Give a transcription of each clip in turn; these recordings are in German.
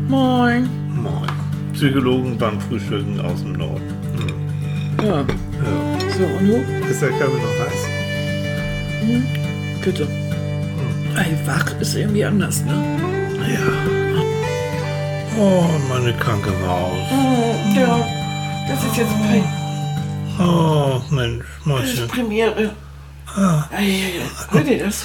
Moin. Moin. Psychologen beim Frühstücken aus dem Norden. Ja. So, und du? Ist der Körper noch heiß? Bitte. Ey, wach ist irgendwie anders, ne? Ja. Oh, meine kranke Maus. Ja, das ist jetzt Oh, Mensch, das ist Mäuschen. Premiere. Hört ihr das?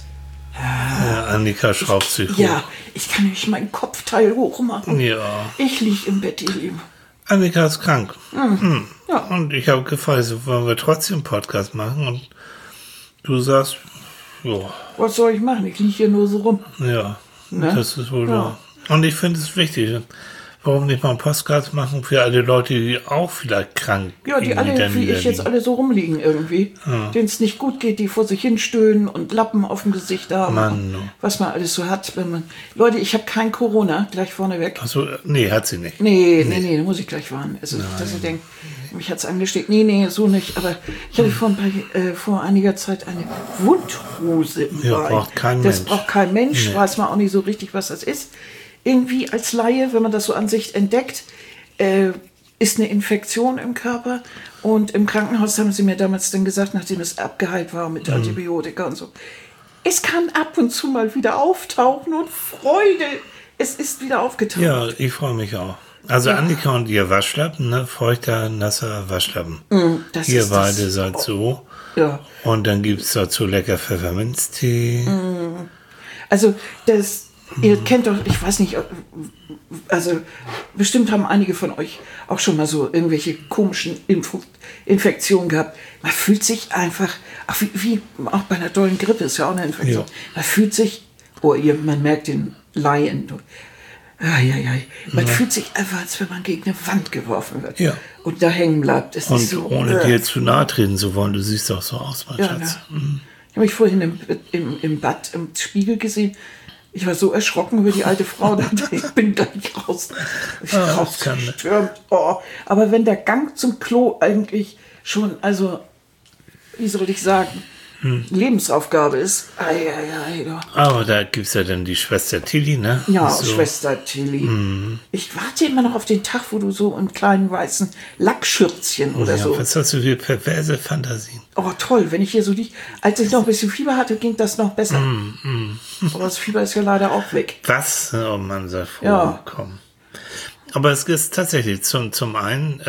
Ja, Annika schraubt sich hoch. Ja, ich kann nämlich meinen Kopfteil hoch machen. Ja. Ich lieg im Bett, ihr Lieben. Annika ist krank. Ja. Und ich habe gefragt, so, wollen wir trotzdem einen Podcast machen? Und du sagst, ja, Was soll ich machen? Ich lieg hier nur so rum. ja, Ne? das ist wohl Ja. so. Und ich finde es wichtig. Warum nicht mal einen Podcast machen für alle Leute, die auch vielleicht krank Ja, die alle, dann wie wieder ich jetzt liegen? alle so rumliegen irgendwie. Denen es nicht gut geht, die vor sich hinstöhnen und Lappen auf dem Gesicht haben. Mann. Was man alles so hat. Wenn man Leute, ich habe kein Corona, gleich vorneweg. Achso, nee, hat sie nicht. Nee, da muss ich gleich warnen. Also, dass ich denke, mich hat's angesteckt. Nee, so nicht. Aber ich hatte vor einiger Zeit eine Wundhose im Ja, Bein. braucht kein Das Mensch. braucht kein Mensch. Nee. Weiß man auch nicht so richtig, was das ist. Irgendwie als Laie, wenn man das so an sich entdeckt, ist eine Infektion im Körper. Und im Krankenhaus haben sie mir damals dann gesagt, nachdem es abgeheilt war mit Antibiotika und so, es kann ab und zu mal wieder auftauchen und Freude, es ist wieder aufgetaucht. Ja, ich freue mich auch. Also Annika und ihr Waschlappen, ne? Feuchter, nasser Waschlappen. Das Ihr ist beide das. seid so. Ja. Und dann gibt es dazu lecker Pfefferminztee. Also ihr kennt doch, ich weiß nicht, also bestimmt haben einige von euch auch schon mal so irgendwelche komischen Infektionen gehabt. Man fühlt sich einfach, wie auch bei einer dollen Grippe ist ja auch eine Infektion. Ja. Man fühlt sich, man merkt den Laien. Man fühlt sich einfach, als wenn man gegen eine Wand geworfen wird. Ja. Und da hängen bleibt. Es Und ist so, ohne dir zu nahe treten zu wollen, du siehst auch so aus, mein Ja, Schatz. Ich habe mich vorhin im Bad, im Spiegel gesehen. Ich war so erschrocken über die alte Frau, dachte ich bin gleich rausgestürmt. Oh. Aber wenn der Gang zum Klo eigentlich schon, also, wie soll ich sagen, Lebensaufgabe ist. Aber da gibt es ja dann die Schwester Tilly, ne? Ja, So. Schwester Tilly. Ich warte immer noch auf den Tag, wo du so in kleinen weißen Lackschürzchen oder Ja, so. was hast du für perverse Fantasien? Oh, toll, wenn ich hier so liege. Als ich noch ein bisschen Fieber hatte, ging das noch besser. Aber das Fieber ist ja leider auch weg. Was? Oh Mann, sei froh. Ja. Komm. Aber es ist tatsächlich zum einen,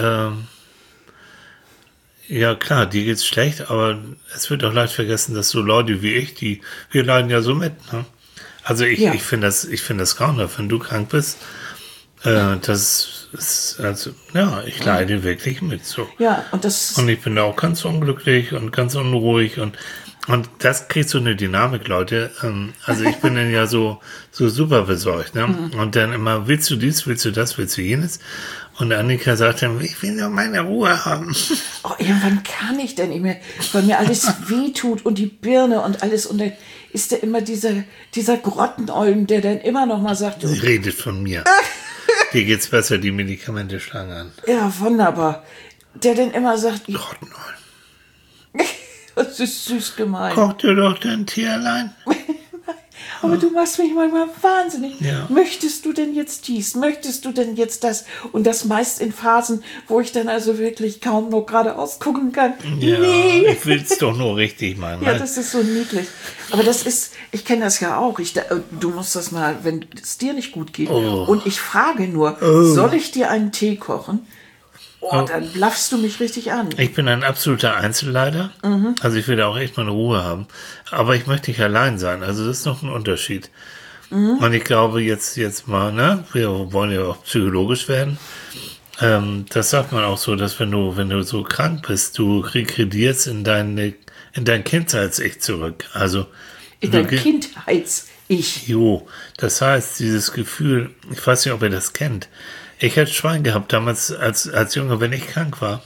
ja klar, dir geht's schlecht, aber es wird auch leicht vergessen, dass so Leute wie ich, wir leiden ja so mit, ne? Also ich finde das grauenhaft, wenn du krank bist. Das ist, also, ja, ich leide wirklich mit, so. Ja, und das Und ich bin da auch ganz unglücklich und ganz unruhig und das kriegt so eine Dynamik, Leute. Also ich bin dann ja so super besorgt, ne? Und dann immer, willst du dies, willst du das, willst du jenes? Und Annika sagt dann, ich will nur meine Ruhe haben. Oh, irgendwann kann ich denn nicht mehr, weil mir alles wehtut und die Birne und alles. Und dann ist da immer dieser Grottenolm, der dann immer noch mal sagt, Sie redet von mir. Dir geht's besser, die Medikamente schlagen an. ja, wunderbar. Der dann immer sagt, Grottenolm. das ist süß gemein. Koch dir doch dein Tierlein. Aber du machst mich manchmal wahnsinnig. Ja. Möchtest du denn jetzt dies? Möchtest du denn jetzt das? Und das meist in Phasen, wo ich dann also wirklich kaum noch geradeaus gucken kann. Ja, Nee. ich will's doch nur richtig machen. Ja, ne? das ist so niedlich. Aber das ist, ich kenne das ja auch. Du musst das mal, wenn es dir nicht gut geht. Oh. Und ich frage nur, soll ich dir einen Tee kochen? Oh, dann blaffst du mich richtig an. Ich bin ein absoluter Einzelleider. Also ich will da auch echt meine Ruhe haben. Aber ich möchte nicht allein sein. Also das ist noch ein Unterschied. Und ich glaube jetzt mal, ne, wir wollen ja auch psychologisch werden. Das sagt man auch so, dass wenn du so krank bist, du regredierst in dein Kindheits-Ich zurück. Also In dein Kindheits-Ich. Jo, das heißt, dieses Gefühl, ich weiß nicht, ob ihr das kennt. Ich hatte Schwein gehabt damals als Junge, wenn ich krank war.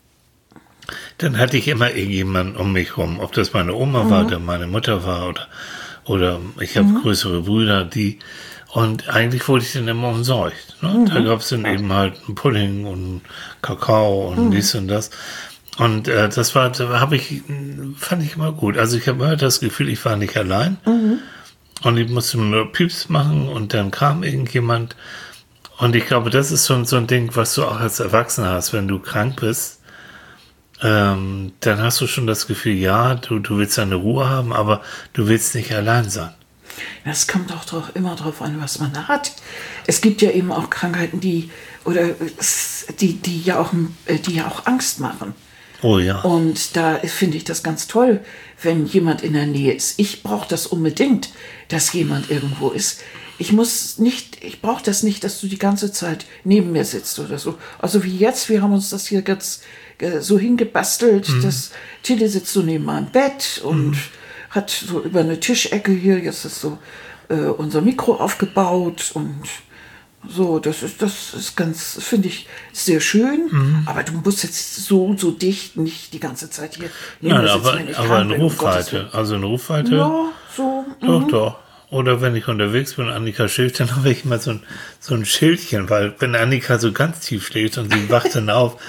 Dann hatte ich immer irgendjemanden um mich rum. Ob das meine Oma war oder meine Mutter war oder ich habe größere Brüder, und eigentlich wurde ich dann immer umsorgt. Ne? Da gab es dann eben halt einen Pudding und Kakao und dies und das. Und das fand ich immer gut. Also ich habe immer das Gefühl, ich war nicht allein. Und ich musste nur Pieps machen und dann kam irgendjemand Und ich glaube, das ist so ein Ding, was du auch als Erwachsener hast, wenn du krank bist. Dann hast du schon das Gefühl, ja, du willst deine Ruhe haben, aber du willst nicht allein sein. Das kommt auch immer drauf an, was man da hat. Es gibt ja eben auch Krankheiten, die ja auch Angst machen. Oh ja. Und da finde ich das ganz toll, wenn jemand in der Nähe ist. Ich brauche das unbedingt, dass jemand irgendwo ist. Ich brauche das nicht, dass du die ganze Zeit neben mir sitzt oder so. Also wie jetzt, wir haben uns das hier ganz so hingebastelt, dass Tilly sitzt so neben meinem Bett und hat so über eine Tischecke hier, jetzt ist so unser Mikro aufgebaut und so, das ist ganz, finde ich, sehr schön, aber du musst jetzt so dicht nicht die ganze Zeit hier neben Nein, mir sitzen, aber in Rufweite, Ja, so. Doch. Oder wenn ich unterwegs bin und Annika schläft, dann habe ich immer so ein Schildchen, weil wenn Annika so ganz tief schläft und sie wacht dann auf,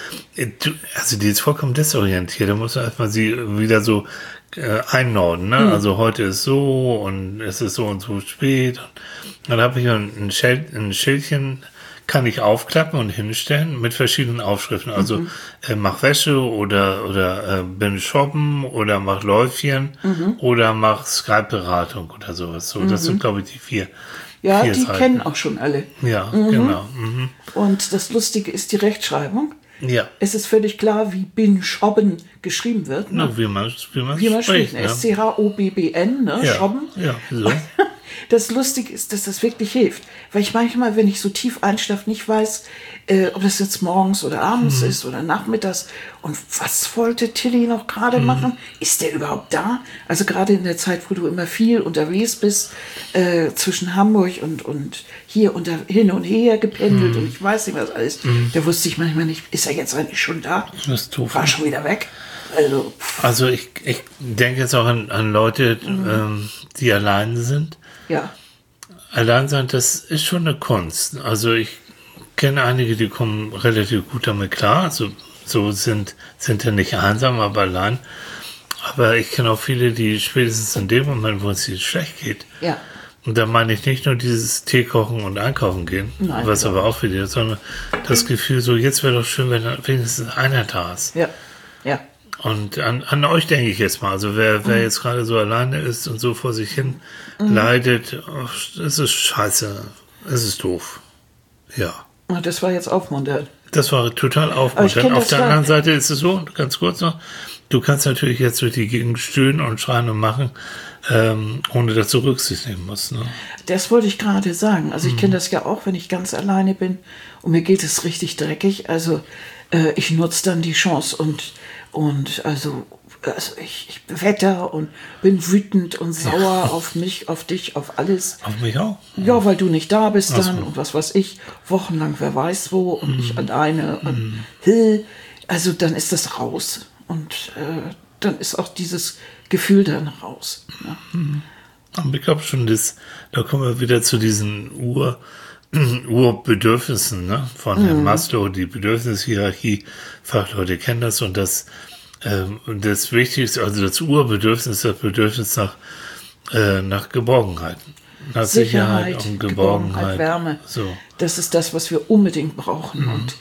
die ist vollkommen desorientiert, da muss man erstmal sie wieder so einnorden, ne? Also heute ist so und es ist so und so spät. Und dann habe ich ein Schildchen, kann ich aufklappen und hinstellen mit verschiedenen Aufschriften. Also mach Wäsche oder bin shoppen oder mach Läufchen oder mach Skype-Beratung oder sowas. So, das sind, glaube ich, die vier. Ja, vier die Seiten. kennen auch schon alle. Ja, genau. Und das Lustige ist die Rechtschreibung. Ja. Es ist völlig klar, wie bin Schobben geschrieben wird. Ne? Na, wie man spricht. ne? SCHOBBN, ne? Ja. Schobben. Ja, so. Das Lustige ist, dass das wirklich hilft. Weil ich manchmal, wenn ich so tief einschlafe, nicht weiß, ob das jetzt morgens oder abends ist oder nachmittags. Und was wollte Tilly noch gerade machen? Ist der überhaupt da? Also gerade in der Zeit, wo du immer viel unterwegs bist, zwischen Hamburg und hier und da hin und her gependelt und ich weiß nicht was alles. Da wusste ich manchmal nicht, ist er jetzt eigentlich schon da? Das ist doof. War schon wieder weg. Also ich denke jetzt auch an Leute, die alleine sind. Ja. Allein sein, das ist schon eine Kunst. Also ich kenne einige, die kommen relativ gut damit klar. Also so sind ja nicht einsam, aber allein. Aber ich kenne auch viele, die spätestens in dem Moment, wo es ihnen schlecht geht. Ja. Und da meine ich nicht nur dieses Tee kochen und einkaufen gehen, Nein, was aber auch wieder, sondern das Gefühl so, jetzt wäre doch schön, wenn wenigstens einer da ist. Ja. Ja. Und an euch denke ich jetzt mal, also wer jetzt gerade so alleine ist und so vor sich hin leidet, es ist scheiße, es ist doof. Ja. Und das war jetzt aufmunternd. Das war total aufmunternd. Auf der anderen Seite ist es so, ganz kurz noch, du kannst natürlich jetzt durch die Gegend stöhnen und schreien und machen, ohne dass du Rücksicht nehmen musst. Ne? Das wollte ich gerade sagen. Also ich kenne das ja auch, wenn ich ganz alleine bin und mir geht es richtig dreckig. Also ich nutze dann die Chance und also ich wetter und bin wütend und sauer auf mich, auf dich, auf alles. Auf mich auch? Ja, weil du nicht da bist dann und was weiß ich, wochenlang wer weiß wo und ich alleine und also dann ist das raus und dann ist auch dieses Gefühl dann raus. Ne? Aber ich glaube schon, da kommen wir wieder zu diesen Urbedürfnissen, ne? Von Herrn Maslow, die Bedürfnishierarchie, Fachleute kennen das und das Wichtigste, also das Urbedürfnis, das Bedürfnis nach Geborgenheit. Nach Sicherheit und Geborgenheit. Wärme. So. Das ist das, was wir unbedingt brauchen. Und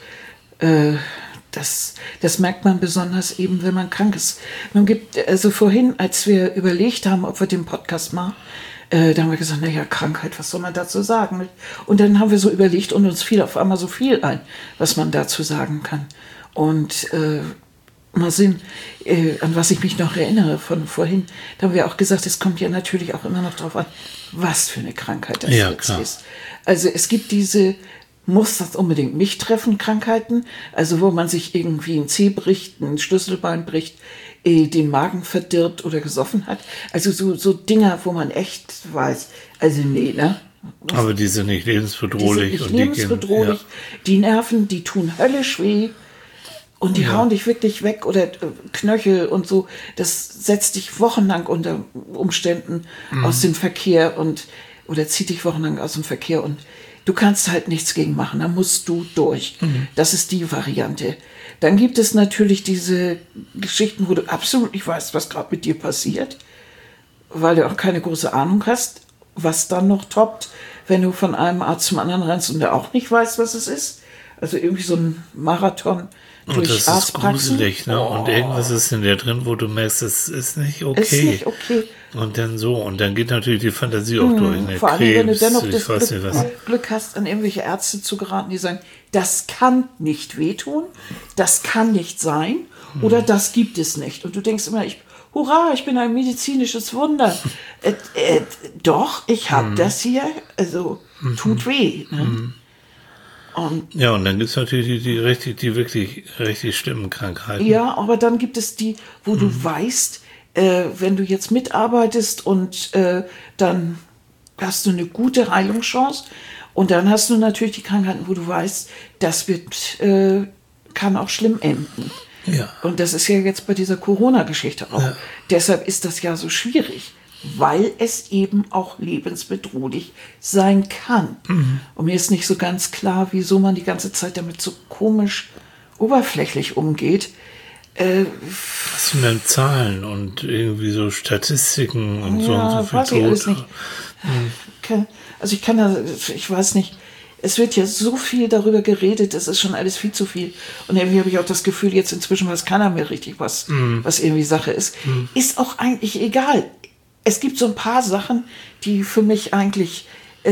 das merkt man besonders eben, wenn man krank ist. Also vorhin, als wir überlegt haben, ob wir den Podcast machen, da haben wir gesagt, naja, Krankheit, was soll man dazu sagen? Und dann haben wir so überlegt und uns fiel auf einmal so viel ein, was man dazu sagen kann. Und mal sehen, an was ich mich noch erinnere von vorhin, da haben wir auch gesagt, es kommt ja natürlich auch immer noch drauf an, was für eine Krankheit das jetzt ist. Also es gibt muss das unbedingt mich treffen, Krankheiten, also wo man sich irgendwie ein Zeh bricht, ein Schlüsselbein bricht, den Magen verdirbt oder gesoffen hat. Also so Dinger, wo man echt weiß, also nee, ne? Aber die sind nicht lebensbedrohlich. Die sind nicht lebensbedrohlich. Die Nerven, die tun höllisch weh. Und die hauen dich wirklich weg oder Knöchel und so. Das setzt dich wochenlang unter Umständen aus dem Verkehr oder zieht dich wochenlang aus dem Verkehr und du kannst halt nichts gegen machen. Da musst du durch. Das ist die Variante. Dann gibt es natürlich diese Geschichten, wo du absolut nicht weißt, was gerade mit dir passiert, weil du auch keine große Ahnung hast, was dann noch toppt. wenn du von einem Arzt zum anderen rennst und der auch nicht weiß, was es ist. Also irgendwie so ein Marathon Und durch das ist Arztpraxen. gruselig, ne? Und irgendwas ist in der drin, wo du merkst, das ist nicht okay. Ist nicht okay. Und dann so, und dann geht natürlich die Fantasie auch durch. Ne? Vor allem, wenn du dennoch ich das weiß nicht was. Glück hast, an irgendwelche Ärzte zu geraten, die sagen, das kann nicht wehtun, das kann nicht sein oder das gibt es nicht. Und du denkst immer, hurra, ich bin ein medizinisches Wunder. Doch, ich habe das hier, also tut weh. Ne? Und Ja, und dann gibt es natürlich die wirklich richtig schlimmen Krankheiten. ja, aber dann gibt es die, wo du weißt, wenn du jetzt mitarbeitest und dann hast du eine gute Heilungschance und dann hast du natürlich die Krankheiten, wo du weißt, das kann auch schlimm enden. Ja. Und das ist ja jetzt bei dieser Corona-Geschichte auch. Ja. Deshalb ist das ja so schwierig, weil es eben auch lebensbedrohlich sein kann. Und mir ist nicht so ganz klar, wieso man die ganze Zeit damit so komisch oberflächlich umgeht. Was sind denn Zahlen und irgendwie so Statistiken und so und so viel weiß ich alles Tod? nicht. Also ich weiß nicht, es wird ja so viel darüber geredet, das ist schon alles viel zu viel. Und irgendwie habe ich auch das Gefühl, jetzt inzwischen weiß keiner mehr richtig, was irgendwie Sache ist. Ist auch eigentlich egal. Es gibt so ein paar Sachen, die für mich eigentlich,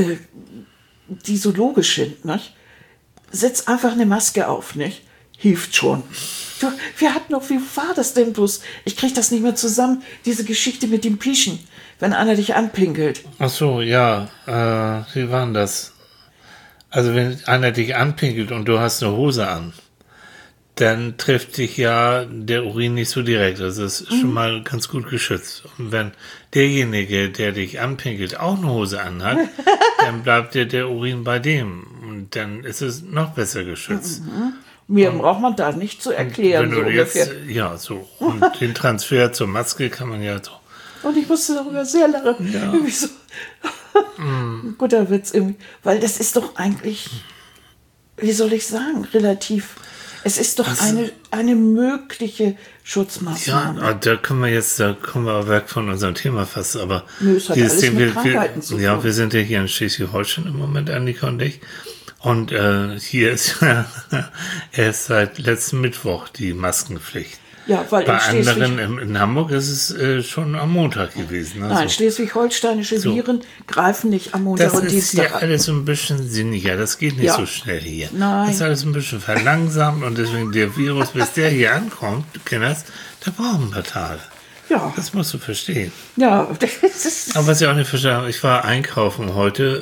die so logisch sind, nicht? Setz einfach eine Maske auf, nicht? Hilft schon. Du, wir hatten noch, wie war das denn bloß? Ich krieg das nicht mehr zusammen, diese Geschichte mit dem Pieschen, wenn einer dich anpinkelt. Ach so, ja. Wie war denn das? Also wenn einer dich anpinkelt und du hast eine Hose an, dann trifft dich ja der Urin nicht so direkt. Das ist schon mal ganz gut geschützt. Und wenn derjenige, der dich anpinkelt, auch eine Hose anhat, dann bleibt dir der Urin bei dem. Und dann ist es noch besser geschützt. Mir braucht man da nicht zu erklären, Wenn so du jetzt, ungefähr. ja, so. Und den Transfer zur Maske kann man ja so. Und ich musste darüber sehr lachen. Ja. Irgendwie so. Ein guter Witz irgendwie. Weil das ist doch eigentlich, wie soll ich sagen, relativ. Es ist doch eine mögliche Schutzmaßnahme. Ja, da kommen wir weg von unserem Thema fast, aber Nö, es hat dieses alles Ding, mit Krankheiten zu ja, tun. wir sind ja hier in Schleswig-Holstein im Moment, Annika und ich. Und hier ist ja erst seit letzten Mittwoch die Maskenpflicht. Ja, weil Bei in Schleswig, anderen in Hamburg ist es schon am Montag gewesen. Ne? nein, So. schleswig-holsteinische Viren greifen nicht am Montag Das und ist Dienstag hier an. alles so ein bisschen sinniger. Das geht nicht Ja. so schnell hier. Nein. Das ist alles ein bisschen verlangsamt und deswegen der Virus, bis der hier ankommt, du kennst, da brauchen ein paar Tage. Ja, Das musst du verstehen. ja, das ist, Aber was ich auch nicht verstehe, habe, ich war einkaufen heute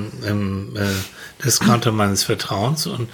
im Discounter meines Vertrauens und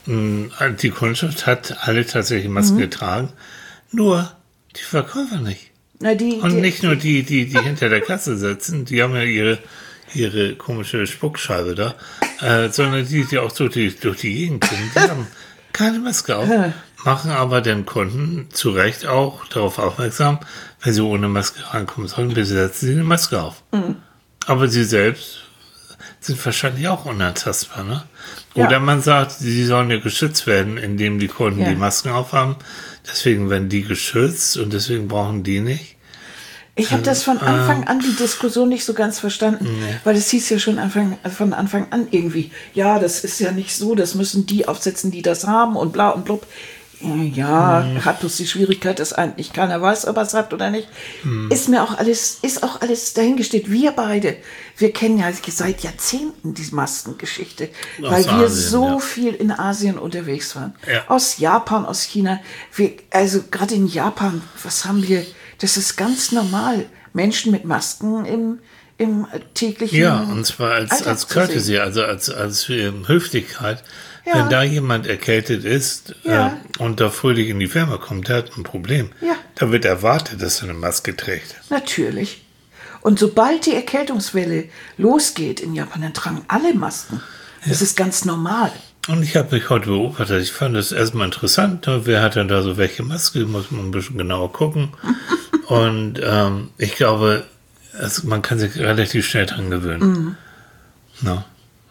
die Kundschaft hat alle tatsächlich Masken getragen, nur die Verkäufer nicht. na, Und nicht nur die hinter der Kasse sitzen, die haben ja ihre komische Spuckscheibe da, sondern die auch durch die Gegend gucken, die haben keine Maske auf, machen aber den Kunden zu Recht auch darauf aufmerksam, wenn sie ohne Maske reinkommen sollen, bitte setzen sie eine Maske auf. Aber sie selbst sind wahrscheinlich auch unantastbar, ne? Ja. Oder man sagt, sie sollen ja geschützt werden, indem die Kunden Ja. die Masken aufhaben. Deswegen werden die geschützt und deswegen brauchen die nicht. Ich habe das von Anfang an, die Diskussion nicht so ganz verstanden, weil es hieß ja schon von Anfang an irgendwie, ja, das ist ja nicht so, das müssen die aufsetzen, die das haben und bla und blub. Ja, hat bloß die Schwierigkeit, dass eigentlich keiner weiß, ob er es hat oder nicht. Ist auch alles dahingestellt. Wir beide, wir kennen ja seit Jahrzehnten die Maskengeschichte, weil wir Asien, so ja. viel in Asien unterwegs waren. Ja. Aus Japan, aus China. Also gerade in Japan, was haben wir? Das ist ganz normal. Menschen mit Masken im täglichen Ja, und zwar Alltag als zu Courtesy, also als Höflichkeit. Ja. Wenn da jemand erkältet ist Ja. und da fröhlich in die Firma kommt, der hat ein Problem. Ja. Da wird erwartet, dass er eine Maske trägt. Natürlich. Und sobald die Erkältungswelle losgeht in Japan, dann tragen alle Masken. Das ist ganz normal. Und ich habe mich heute beobachtet, ich fand das erstmal interessant, ne? Wer hat denn da so welche Maske, muss man ein bisschen genauer gucken. Und ich glaube, man kann sich relativ schnell dran gewöhnen. No.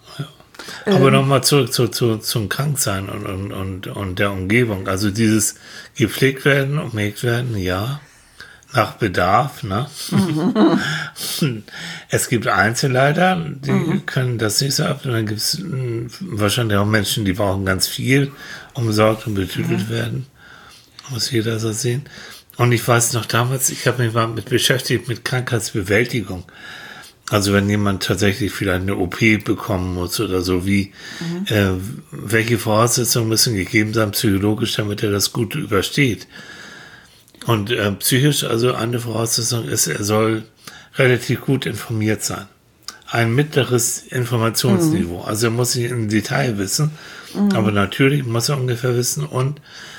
Ja. Aber nochmal zurück zum Kranksein und der Umgebung. Also dieses gepflegt werden, umhegt werden, ja. nach Bedarf. Ne? Es gibt Einzelleiter, die können das nicht so ab. Und dann gibt es wahrscheinlich auch Menschen, die brauchen ganz viel, umsorgt und betütelt werden. Muss jeder so sehen. Und ich weiß noch damals, ich habe mich mal mit beschäftigt mit Krankheitsbewältigung. Also wenn jemand tatsächlich vielleicht eine OP bekommen muss oder so, welche Voraussetzungen müssen gegeben sein, psychologisch, damit er das gut übersteht. Und psychisch, also eine Voraussetzung ist, er soll relativ gut informiert sein. Ein mittleres Informationsniveau. Also er muss nicht im Detail wissen, aber natürlich muss er ungefähr wissen und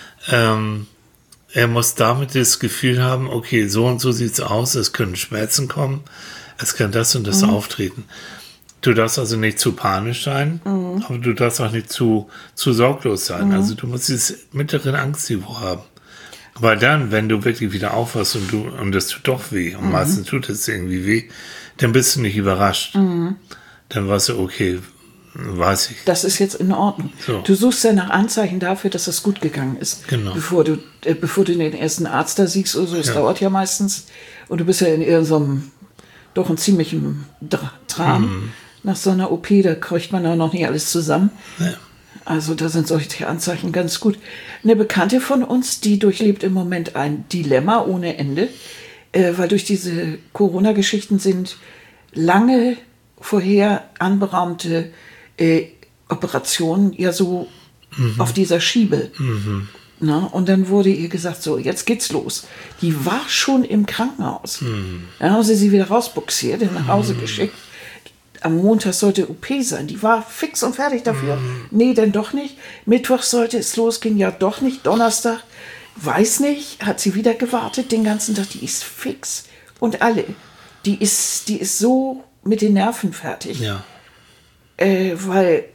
er muss damit das Gefühl haben, okay, so und so sieht's aus, es können Schmerzen kommen, es kann das und das auftreten. Du darfst also nicht zu panisch sein, aber du darfst auch nicht zu sorglos sein. Also du musst dieses mittlere Angstniveau haben. Weil dann, wenn du wirklich wieder aufwachst und es tut doch weh, und meistens tut es irgendwie weh, dann bist du nicht überrascht. Dann weißt du, okay, weiß ich. Das ist jetzt in Ordnung. So. Du suchst ja nach Anzeichen dafür, dass das gut gegangen ist. Genau. Bevor du den ersten Arzt da siehst oder so, das dauert ja meistens. Und du bist ja in irgendeinem, doch einen ziemlichen Tram. Nach so einer OP, da kriegt man ja noch nicht alles zusammen. Ja. Also da sind solche Anzeichen ganz gut. Eine Bekannte von uns, die durchlebt im Moment ein Dilemma ohne Ende, weil durch diese Corona-Geschichten sind lange vorher anberaumte Operationen ja so auf dieser Schiebe. Na, und dann wurde ihr gesagt, so, jetzt geht's los. Die war schon im Krankenhaus. Dann haben sie wieder rausbuxiert, nach Hause geschickt. Am Montag sollte OP sein. Die war fix und fertig dafür. Nee, denn doch nicht. Mittwoch sollte es losgehen. Ja, doch nicht. Donnerstag, weiß nicht. Hat sie wieder gewartet den ganzen Tag. Die ist fix. Und alle. Die ist so mit den Nerven fertig. Ja. Weil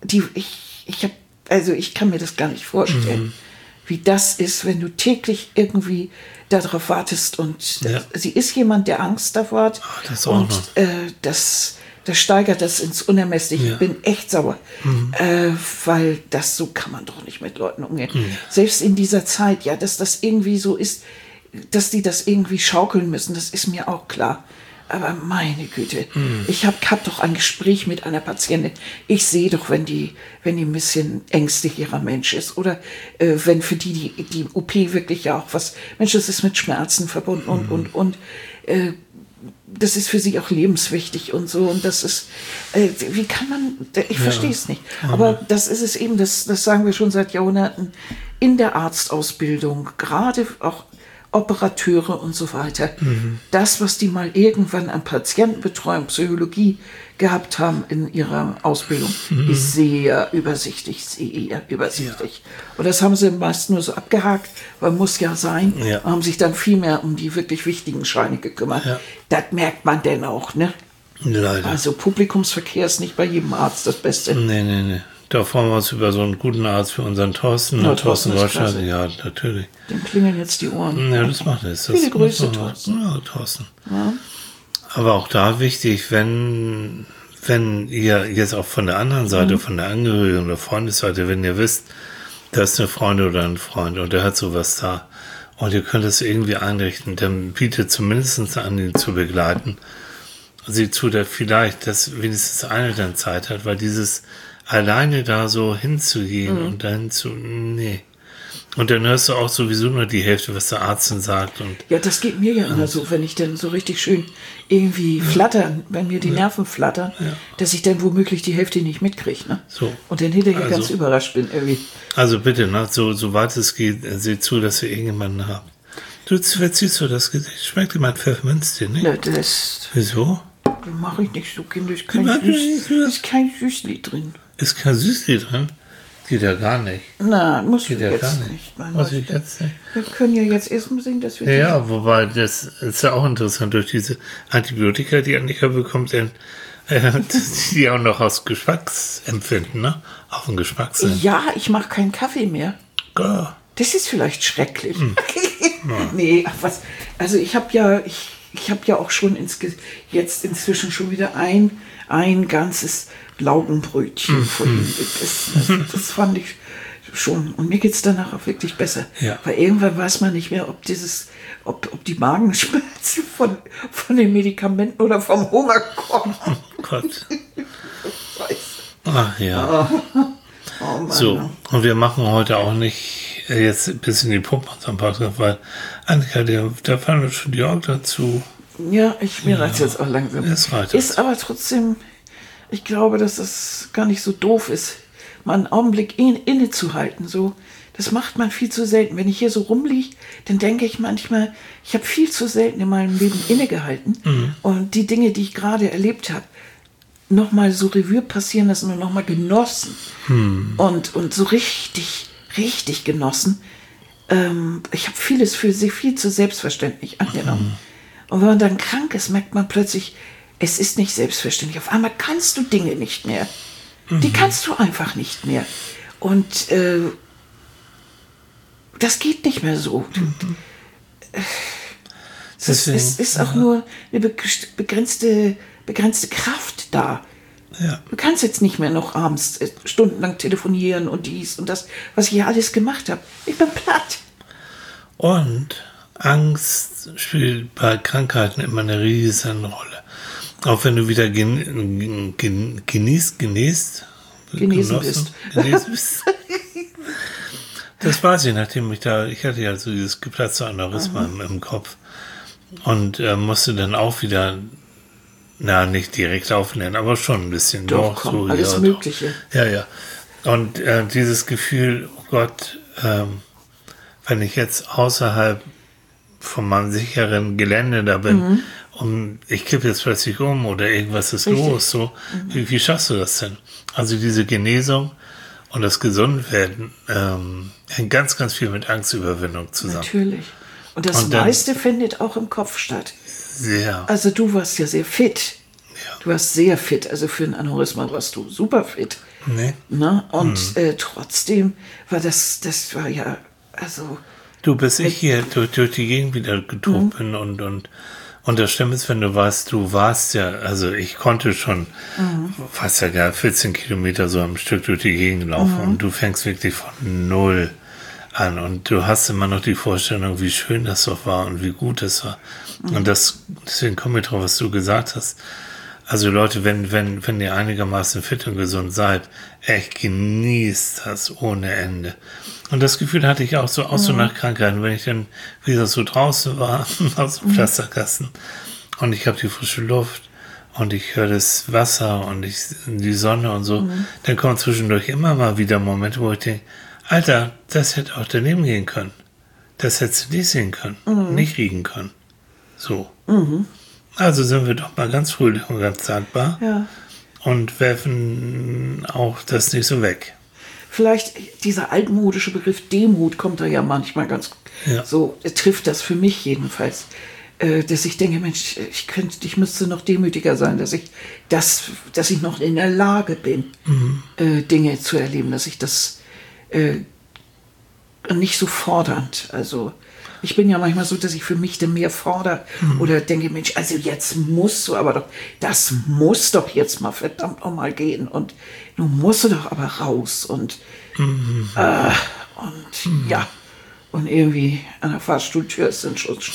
ich kann mir das gar nicht vorstellen, wie das ist, wenn du täglich irgendwie darauf wartest. Und sie ist jemand, der Angst davor hat. Das auch und das steigert das ins Unermessliche. Ja. Ich bin echt sauer, weil so kann man doch nicht mit Leuten umgehen. Selbst in dieser Zeit, ja, dass das irgendwie so ist, dass die das irgendwie schaukeln müssen, das ist mir auch klar. Aber meine Güte, ich hab doch ein Gespräch mit einer Patientin. Ich sehe doch, wenn die ein bisschen ängstlicherer Mensch ist oder wenn für die OP wirklich ja auch was, Mensch, das ist mit Schmerzen verbunden und das ist für sie auch lebenswichtig und so. Und das ist, wie kann man, ich verstehe es nicht. Aber das ist es eben, das sagen wir schon seit Jahrhunderten, in der Arztausbildung, gerade auch Operateure und so weiter. Das, was die mal irgendwann an Patientenbetreuung, Psychologie gehabt haben in ihrer Ausbildung, ist sehr übersichtlich, sehr übersichtlich. Ja. Und das haben sie meist nur so abgehakt, weil muss ja sein, haben sich dann viel mehr um die wirklich wichtigen Scheine gekümmert. Ja. Das merkt man denn auch, ne? Leider. Also Publikumsverkehr ist nicht bei jedem Arzt das Beste. Nee. Da freuen wir uns über so einen guten Arzt für unseren Thorsten. Ja, Thorsten Gottschalk, ja, natürlich. Dem klingeln jetzt die Ohren. Ja, das macht es. Viele Grüße, Thorsten. Ja, Thorsten. Ja. Aber auch da wichtig, wenn ihr jetzt auch von der anderen Seite, von der Angehörigen oder Freundesseite, wenn ihr wisst, da ist eine Freundin oder ein Freund und der hat sowas da und ihr könnt es irgendwie einrichten, dann bietet zumindest an, ihn zu begleiten. Sieh zu, dass vielleicht, dass wenigstens eine dann Zeit hat, weil dieses alleine da so hinzugehen und dann nee. Und dann hörst du auch sowieso nur die Hälfte, was der Arzt dann sagt. Und ja, das geht mir ja immer so, wenn ich dann so richtig schön irgendwie flattern, wenn mir die Nerven flattern, dass ich dann womöglich die Hälfte nicht mitkriege. Ne? So. Und dann hinterher ganz überrascht bin irgendwie. Also bitte, ne, soweit es geht, seht zu, dass ihr irgendjemanden habt. Du verziehst so das Gesicht. Schmeckt dir mein Pfefferminztee, nicht? Ja, das... Wieso? Mache ich nicht so kindisch. Ist kein Süßli drin. Ist kein Süßli drin? Geht ja gar nicht. Na, muss geht ja ja jetzt gar nicht. Muss ich jetzt nicht. Wir können ja jetzt erstmal sehen, dass wir... Ja, wobei, das ist ja auch interessant, durch diese Antibiotika, die Annika bekommt, die auch noch aus Geschmacksempfinden, ne? Auf den Geschmackssinn. Ja, ich mache keinen Kaffee mehr. Ja. Das ist vielleicht schrecklich. Nee, ach was. Also ich habe ja auch schon jetzt inzwischen schon wieder ein ganzes Laugenbrötchen vorhin gegessen. Das fand ich schon. Und mir geht es danach auch wirklich besser. Ja. Weil irgendwann weiß man nicht mehr, ob die Magenschmerzen von den Medikamenten oder vom Hunger kommen. Oh Gott. Weiß. Ach ja. Oh Mann. So, und wir machen heute auch nicht jetzt ein bisschen die Pumpe am Podcast, weil Annika, da fallen uns schon die Augen dazu. Ja, mir reizt jetzt auch langsam. Es reicht Ist aber trotzdem, ich glaube, dass das gar nicht so doof ist, mal einen Augenblick innezuhalten. So, das macht man viel zu selten. Wenn ich hier so rumliege, dann denke ich manchmal, ich habe viel zu selten in meinem Leben innegehalten. Und die Dinge, die ich gerade erlebt habe, nochmal so Revue passieren lassen und nochmal genossen. Und so richtig genossen. Ich habe vieles für sich viel zu selbstverständlich angenommen. Und wenn man dann krank ist, merkt man plötzlich, es ist nicht selbstverständlich. Auf einmal kannst du Dinge nicht mehr. Die kannst du einfach nicht mehr. Und das geht nicht mehr so. Es ist auch nur eine begrenzte Kraft da. Ja. Du kannst jetzt nicht mehr noch abends stundenlang telefonieren und dies und das, was ich hier alles gemacht habe. Ich bin platt. Und Angst spielt bei Krankheiten immer eine riesen Rolle. Auch wenn du wieder genesen bist. Das weiß ich, nachdem ich hatte ja so dieses geplatzte Aneurysma im Kopf und musste dann auch wieder, nicht direkt aufnehmen, aber schon ein bisschen. Doch komm, so, alles Mögliche. Doch. Ja. Und dieses Gefühl, oh Gott, wenn ich jetzt außerhalb von meinem sicheren Gelände da bin und ich kippe jetzt plötzlich um oder irgendwas ist los, so, wie schaffst du das denn? Also diese Genesung und das Gesundwerden hängt ganz, ganz viel mit Angstüberwindung zusammen. Natürlich. Und das meiste findet auch im Kopf statt. Sehr. Also du warst ja sehr fit. Ja. Du warst sehr fit. Also für ein Aneurysma warst du super fit. Nee. Na? Und trotzdem war das war ja, also... Du, bis ich hier durch die Gegend wieder getobt bin und das Schlimme ist, wenn du warst ja, also ich konnte schon, fast ja gar 14 Kilometer so am Stück durch die Gegend laufen und du fängst wirklich von null an und du hast immer noch die Vorstellung, wie schön das doch war und wie gut es war. Und deswegen komme ich drauf, was du gesagt hast. Also Leute, wenn ihr einigermaßen fit und gesund seid, echt genießt das ohne Ende. Und das Gefühl hatte ich auch so nach Krankheiten, wenn ich dann wieder so draußen war, aus dem Pflasterkasten und ich habe die frische Luft und ich höre das Wasser und die Sonne und so, dann kommen zwischendurch immer mal wieder Momente, wo ich denke, Alter, das hätte auch daneben gehen können. Das hättest du nicht sehen können, nicht riechen können. So. Also sind wir doch mal ganz fröhlich und ganz dankbar und werfen auch das nicht so weg. Vielleicht dieser altmodische Begriff Demut kommt da ja manchmal ganz so, trifft das für mich jedenfalls, dass ich denke, Mensch, ich müsste noch demütiger sein, dass ich noch in der Lage bin, Dinge zu erleben, dass ich das nicht so fordernd, also ich bin ja manchmal so, dass ich für mich dann mehr fordere oder denke, Mensch, also jetzt musst du aber doch, das muss doch jetzt mal verdammt noch mal gehen und du musst doch aber raus und und irgendwie an der Fahrstuhltür ist ein Schluss.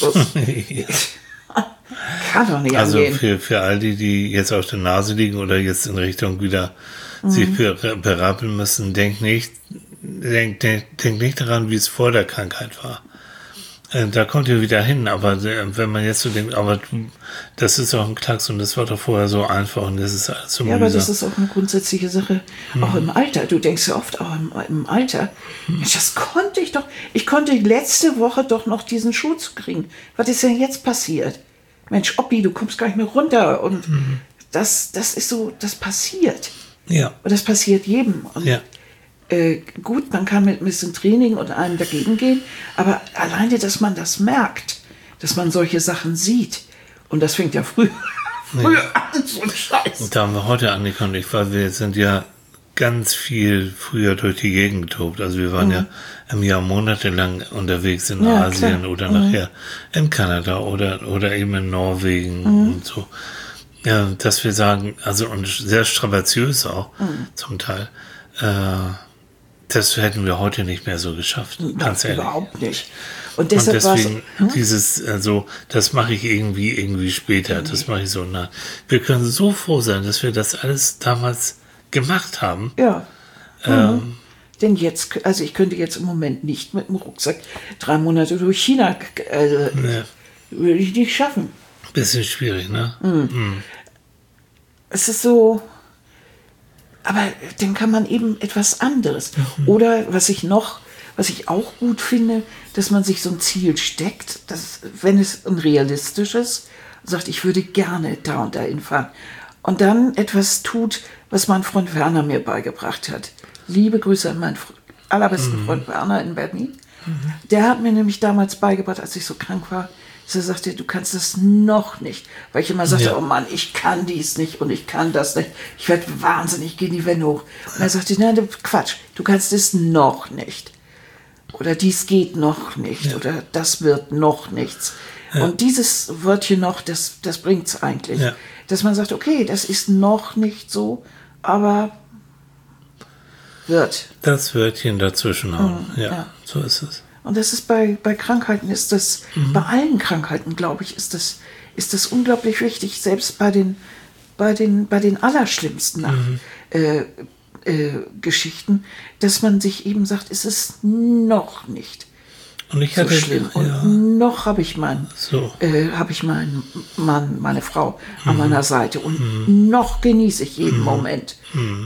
Kann doch nicht also angehen. für all die jetzt auf der Nase liegen oder jetzt in Richtung wieder sich berappeln müssen, denk nicht daran, wie es vor der Krankheit war. Da kommt ihr wieder hin, aber wenn man jetzt so denkt, aber das ist auch ein Klacks und das war doch vorher so einfach und das ist alles so mühsam. Ja, aber das ist auch eine grundsätzliche Sache, auch im Alter. Du denkst ja oft auch im Alter, Mensch, das konnte ich doch. Ich konnte letzte Woche doch noch diesen Schuh zu kriegen. Was ist denn jetzt passiert? Mensch, Oppi, du kommst gar nicht mehr runter und das ist so, das passiert. Ja. Und das passiert jedem. Und gut, man kann mit ein bisschen Training und allem dagegen gehen, aber alleine, dass man das merkt, dass man solche Sachen sieht, und das fängt ja früher an, so ein Scheiß. Und da haben wir heute angekündigt, weil wir sind ja ganz viel früher durch die Gegend getobt. Also wir waren ja im Jahr monatelang unterwegs in Asien klar. Oder nachher in Kanada oder eben in Norwegen und so. Ja, dass wir sagen, also und sehr strapaziös auch zum Teil, das hätten wir heute nicht mehr so geschafft, ganz ehrlich. Überhaupt nicht. Und Und deshalb war es. deswegen das mache ich irgendwie später, das mache ich so nach. Wir können so froh sein, dass wir das alles damals gemacht haben. Ja. Denn jetzt, also ich könnte jetzt im Moment nicht mit dem Rucksack 3 Monate durch China, würde ich nicht schaffen. Bisschen schwierig, ne? Es ist so, aber dann kann man eben etwas anderes. Oder was ich auch gut finde, dass man sich so ein Ziel steckt, dass, wenn es ein realistisches, sagt, ich würde gerne da und dahin fahren. Und dann etwas tut, was mein Freund Werner mir beigebracht hat. Liebe Grüße an meinen allerbesten Freund Werner in Berlin. Der hat mir nämlich damals beigebracht, als ich so krank war, dass er sagte, du kannst das noch nicht. Weil ich immer sagte, oh Mann, ich kann dies nicht und ich kann das nicht. Ich werde wahnsinnig, gehen die Wände hoch. Und er sagte, nein, Quatsch, du kannst es noch nicht. Oder dies geht noch nicht. Oder das wird noch nichts. Und dieses Wörtchen noch, das bringt es eigentlich. Ja. Dass man sagt, okay, das ist noch nicht so, aber wird. Das Wörtchen dazwischen haben. So ist es. Und das ist bei Krankheiten, ist das, bei allen Krankheiten, glaube ich, ist das unglaublich wichtig, selbst bei den allerschlimmsten Geschichten, dass man sich eben sagt, es ist noch nicht und ich hatte, so schlimm. Und noch habe ich meinen Mann, meine Frau an meiner Seite und noch genieße ich jeden Moment.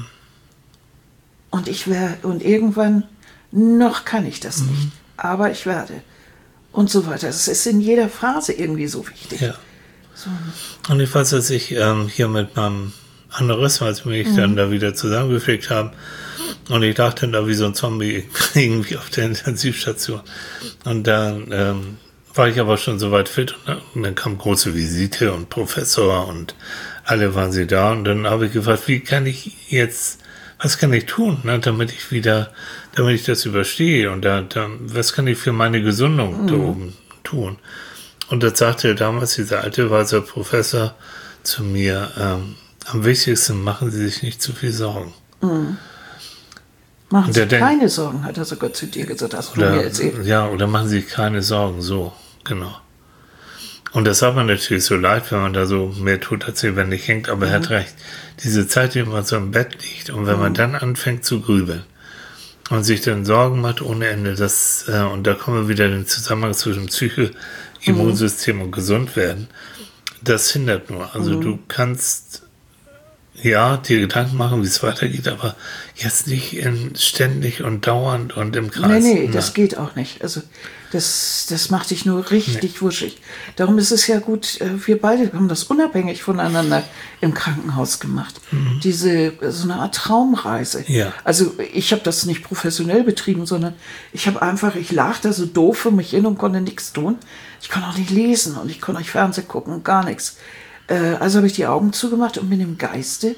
Und irgendwann noch kann ich das nicht, aber ich werde. Und so weiter. Das ist in jeder Phase irgendwie so wichtig. Ja. So. Und ich weiß, dass ich hier mit meinem Aneurysma, als wir mich dann da wieder zusammengepflegt haben, und ich dachte da wie so ein Zombie irgendwie auf der Intensivstation. Und dann war ich aber schon soweit fit und dann kam große Visite und Professor und alle waren sie da. Und dann habe ich gefragt, was kann ich tun, ne, damit ich das überstehe und was kann ich für meine Gesundung da oben tun? Und das sagte damals dieser alte weiße Professor zu mir, am wichtigsten machen Sie sich nicht zu viel Sorgen. Machen Sie keine Sorgen, hat er sogar zu dir gesagt, hast du mir erzählt. Ja, oder machen Sie keine Sorgen, so, genau. Und das hat man natürlich so leid, wenn man da so mehr tut, als wenn nicht hängt, aber er hat recht. Diese Zeit, die man so im Bett liegt und wenn man dann anfängt zu grübeln und sich dann Sorgen macht ohne Ende, und da kommen wir wieder in den Zusammenhang zwischen Psyche, Immunsystem und gesund werden, das hindert nur. Also du kannst dir Gedanken machen, wie es weitergeht, aber jetzt nicht ständig und dauernd und im Kreis. Nee, das geht auch nicht. Also das macht dich nur richtig wuschig. Darum ist es ja gut, wir beide haben das unabhängig voneinander im Krankenhaus gemacht. So eine Art Traumreise. Ja. Also ich habe das nicht professionell betrieben, sondern ich lag da so doof für mich hin und konnte nichts tun. Ich konnte auch nicht lesen und ich konnte nicht Fernsehen gucken und gar nichts. Also habe ich die Augen zugemacht und bin im Geiste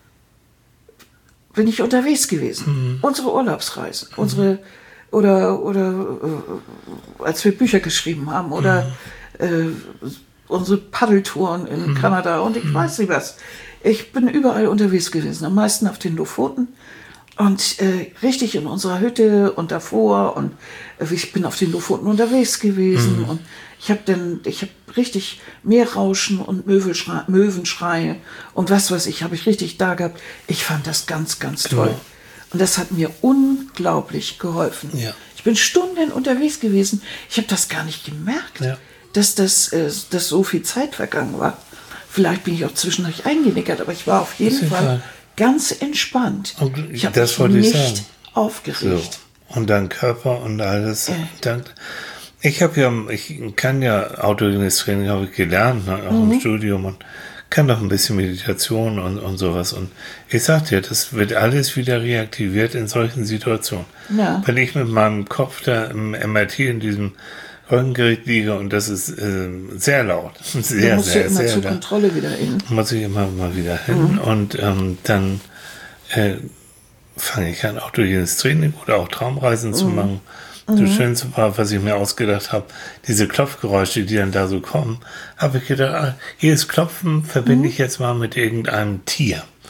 bin ich unterwegs gewesen. Unsere Urlaubsreise, oder als wir Bücher geschrieben haben oder unsere Paddeltouren in Kanada und ich weiß nicht was. Ich bin überall unterwegs gewesen, am meisten auf den Lofoten und richtig in unserer Hütte und davor und ich bin auf den Lofoten unterwegs gewesen und ich habe richtig Meerrauschen und Möwenschreie und was weiß ich, habe ich richtig da gehabt. Ich fand das ganz, ganz toll. Und das hat mir unglaublich geholfen. Ja. Ich bin Stunden unterwegs gewesen. Ich habe das gar nicht gemerkt, dass so viel Zeit vergangen war. Vielleicht bin ich auch zwischendurch eingenickert, aber ich war auf jeden Fall ganz entspannt. Ich habe mich nicht aufgeregt. So. Und dein Körper und alles. Ich kann ja autogenes Training, habe ich gelernt, auch im Studium und kann doch ein bisschen Meditation und sowas. Und ich sag dir, das wird alles wieder reaktiviert in solchen Situationen. Ja. Wenn ich mit meinem Kopf da im MRT in diesem Röntgengerät liege und das ist sehr laut. Sehr, muss sehr, ja immer sehr zur laut. Kontrolle wieder hin. Muss ich immer mal wieder hin. Und dann fange ich an, autogenes Training oder auch Traumreisen zu machen. Das Schönste war, was ich mir ausgedacht habe, diese Klopfgeräusche, die dann da so kommen, habe ich gedacht, jedes Klopfen verbinde ich jetzt mal mit irgendeinem Tier.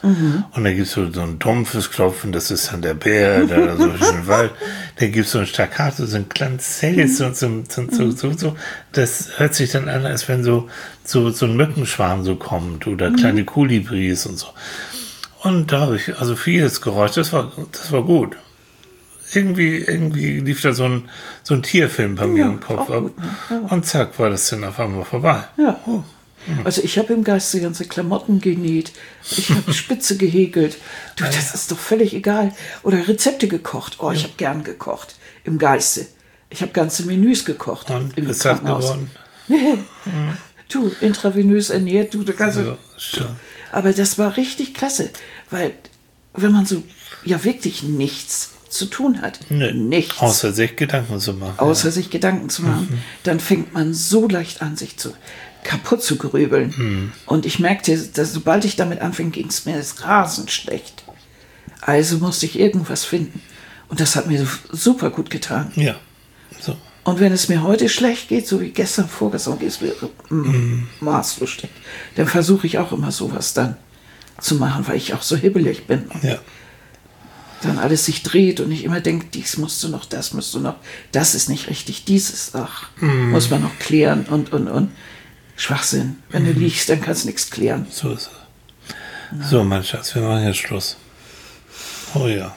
Und da gibt es so ein dumpfes Klopfen, das ist dann der Bär, der so im Wald. Da gibt es so ein Staccato, so ein kleines Zelt, so. Das hört sich dann an, als wenn so ein Mückenschwarm so kommt oder kleine Kolibris und so. Und da habe ich also vieles Geräusch, das war gut. Irgendwie lief da so ein Tierfilm bei mir im Kopf ab. Gut, ne? Ja. Und zack, war das dann auf einmal vorbei. Ja. Also ich habe im Geiste ganze Klamotten genäht, ich habe Spitze gehäkelt. Du, das ist doch völlig egal. Oder Rezepte gekocht. Oh, ich habe gern gekocht im Geiste. Ich habe ganze Menüs gekocht Und im ist das Krankenhaus. geworden? Du, intravenös ernährt, du kannst. Ja, schon. Aber das war richtig klasse, weil wenn man so ja wirklich nichts zu tun hat, nichts, Außer sich Gedanken zu machen. sich Gedanken zu machen, dann fängt man so leicht an, sich kaputt zu grübeln. Und ich merkte, dass sobald ich damit anfing, ging es mir rasend schlecht. Also musste ich irgendwas finden. Und das hat mir super gut getan. Ja, so. Und wenn es mir heute schlecht geht, so wie gestern, vorgestern, geht es mir maßlos schlecht, dann versuche ich auch immer sowas dann zu machen, weil ich auch so hibbelig bin. Und Ja. dann alles sich dreht und ich immer denke, dies musst du noch, das musst du noch, das ist nicht richtig, dieses, muss man noch klären und. Schwachsinn. Wenn du liegst, dann kannst du nichts klären. So ist es. So, mein Schatz, wir machen jetzt Schluss. Oh ja.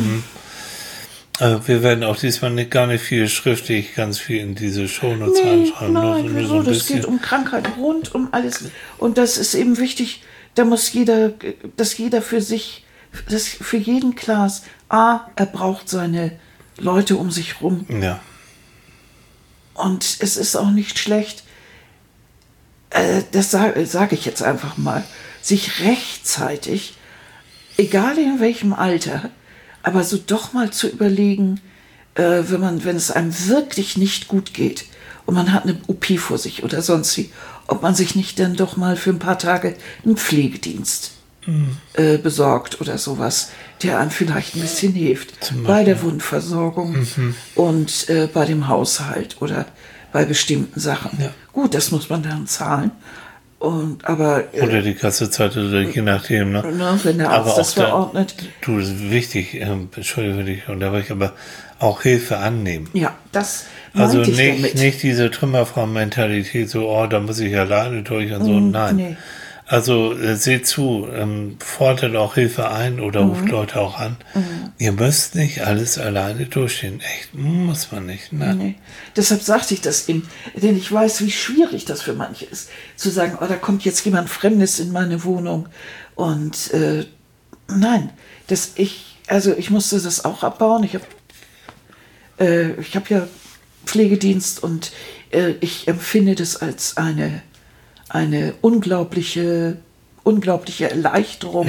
Wir werden auch diesmal gar nicht viel schriftlich, ganz viel in diese Shownotes reinschreiben. Nein, nur wieso? Das geht um Krankheit, rund um alles. Und das ist eben wichtig, da muss dass jeder für sich, dass für jeden klar ist, er braucht seine Leute um sich rum. Ja. Und es ist auch nicht schlecht, das sage ich jetzt einfach mal, sich rechtzeitig, egal in welchem Alter, aber so doch mal zu überlegen, wenn es einem wirklich nicht gut geht und man hat eine OP vor sich oder sonst wie, ob man sich nicht dann doch mal für ein paar Tage einen Pflegedienst besorgt oder sowas, der einem vielleicht ein bisschen hilft bei der Wundversorgung und bei dem Haushalt oder bei bestimmten Sachen. Ja. Gut, das muss man dann zahlen. Oder die Kassezeit oder je nachdem. Ne? Wenn der Arzt das verordnet. Du, das ist wichtig, entschuldige dich, und da will ich aber auch Hilfe annehmen. Ja, das also meinte ich damit. Nicht diese Trümmerfrau-Mentalität, so, da muss ich alleine durch und so. Nein. Nee. Also seht zu, fordert auch Hilfe ein oder ruft Leute auch an. Ihr müsst nicht alles alleine durchstehen. Echt, muss man nicht. Nein. Nee. Deshalb sagte ich das ihm, denn ich weiß, wie schwierig das für manche ist, zu sagen, da kommt jetzt jemand Fremdes in meine Wohnung. Und nein, ich musste das auch abbauen. Ich hab ja Pflegedienst und ich empfinde das als eine unglaubliche Erleichterung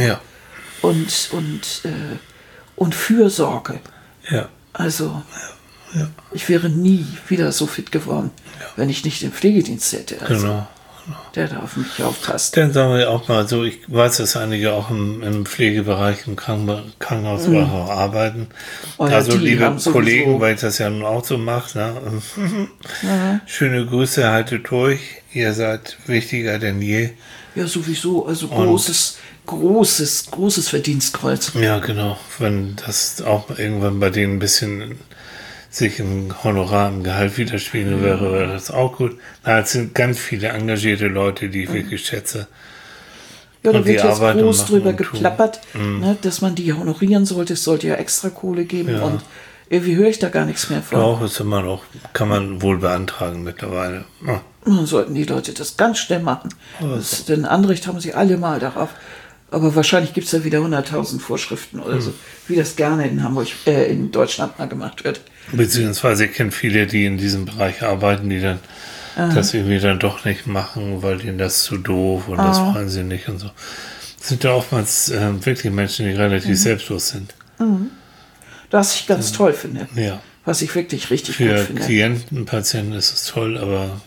und Fürsorge. Ja. Also ich wäre nie wieder so fit geworden, wenn ich nicht den Pflegedienst hätte. Also, genau. Der da auf mich aufpasst. Dann sagen wir auch mal so, ich weiß, dass einige auch im Pflegebereich, im Krankenhausbereich auch arbeiten. Also liebe Kollegen, weil ich das ja nun auch so mache, ne? Schöne Grüße, haltet durch. Ihr seid wichtiger denn je. Ja, sowieso. Also großes Verdienstkreuz. Ja, genau. Wenn das auch irgendwann bei denen ein bisschen sich im Honorar, im Gehalt widerspiegeln wäre das auch gut. Es sind ganz viele engagierte Leute, die ich wirklich schätze. Ja, da wird jetzt groß drüber geplappert, ne, dass man die honorieren sollte. Es sollte ja extra Kohle geben und irgendwie höre ich da gar nichts mehr von. Auch ist immer noch, kann man wohl beantragen mittlerweile. Ja. Dann sollten die Leute das ganz schnell machen. Denn Anrecht haben sie alle mal darauf. Aber wahrscheinlich gibt es da wieder 100.000 Vorschriften oder so, wie das gerne in Deutschland mal gemacht wird. Beziehungsweise ich kenne viele, die in diesem Bereich arbeiten, die dann das irgendwie dann doch nicht machen, weil denen das zu doof und das wollen sie nicht und so. Das sind ja oftmals wirklich Menschen, die relativ selbstlos sind. Was ich ganz toll finde. Ja. Was ich wirklich richtig gut finde. Für Klienten, Patienten ist es toll, aber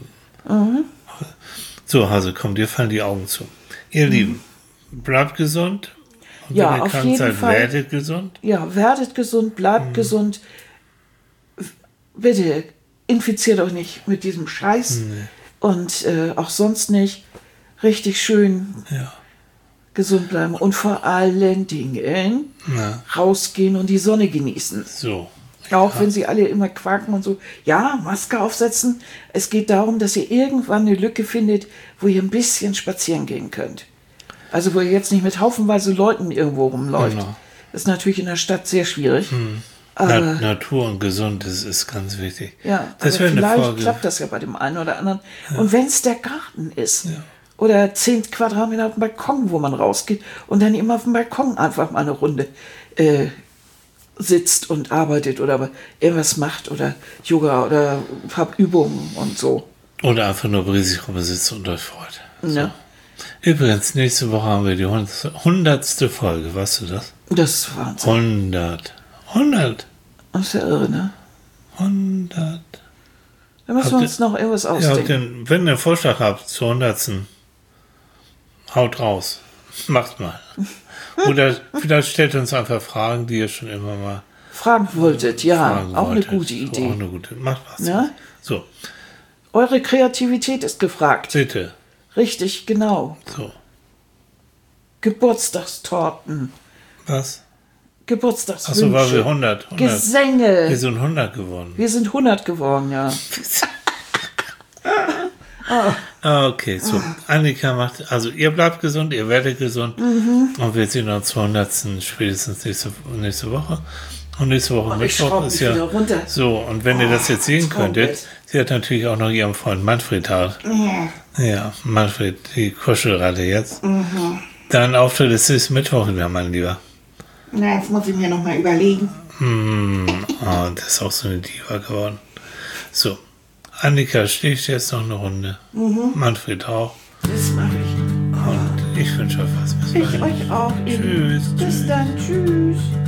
so, Hase, komm, dir fallen die Augen zu. Ihr Lieben, bleibt gesund. Und ja, wenn ihr auf krank jeden seid, Fall. werdet gesund. Ja, werdet gesund, bleibt gesund. Bitte infiziert euch nicht mit diesem Scheiß und auch sonst nicht. Richtig schön Gesund bleiben und vor allen Dingen rausgehen und die Sonne genießen. So. Auch wenn sie alle immer quaken und so. Ja, Maske aufsetzen. Es geht darum, dass ihr irgendwann eine Lücke findet, wo ihr ein bisschen spazieren gehen könnt. Also wo ihr jetzt nicht mit haufenweise Leuten irgendwo rumläuft. Genau. Das ist natürlich in der Stadt sehr schwierig. Natur und gesund ist ganz wichtig. Ja, das aber wäre eine vielleicht Folge. klappt das ja bei dem einen oder anderen. Und wenn es der Garten ist oder 10 Quadratmeter auf dem Balkon, wo man rausgeht und dann immer auf dem Balkon einfach mal eine Runde sitzt und arbeitet oder irgendwas macht oder Yoga oder Übungen und so. Oder einfach nur brisig rumsitzt und euch freut. So. Ja. Übrigens, nächste Woche haben wir die 100. Folge, weißt du das? Das ist Wahnsinn. 100. Das ist ja irre, ne? 100. Da müssen wir uns noch irgendwas ausdenken. Wenn ihr einen Vorschlag habt zur 100. Haut raus. Macht mal. Oder vielleicht stellt uns einfach Fragen, die ihr schon immer mal Fragen wolltet, ja. fragen Auch wolltet. eine gute Idee. Auch eine gute. Macht was. Ja? So, Eure Kreativität ist gefragt. bitte. Richtig, genau. So. Geburtstagstorten. Was? Geburtstagswünsche. Achso, war wir 100. Gesänge. Wir sind 100 geworden. Wir sind 100 geworden, ja. Okay, so. Annika macht, also ihr bleibt gesund, ihr werdet gesund. Und wir sehen uns zur 100. spätestens nächste Woche. Und nächste Woche Mittwoch ist ja so. Und wenn ihr das jetzt sehen könntet, sie hat natürlich auch noch ihren Freund Manfred da. Ja, Manfred, die Kuschelratte jetzt. Dein Auftritt ist Mittwoch wieder, mein Lieber. Na, jetzt muss ich mir noch mal überlegen. Das ist auch so eine Diva geworden. So. Annika schläft jetzt noch eine Runde. Manfred auch. Das mache ich. Und ich wünsche euch was. Bis Ich bald. euch auch. Tschüss. Bis dann. Tschüss.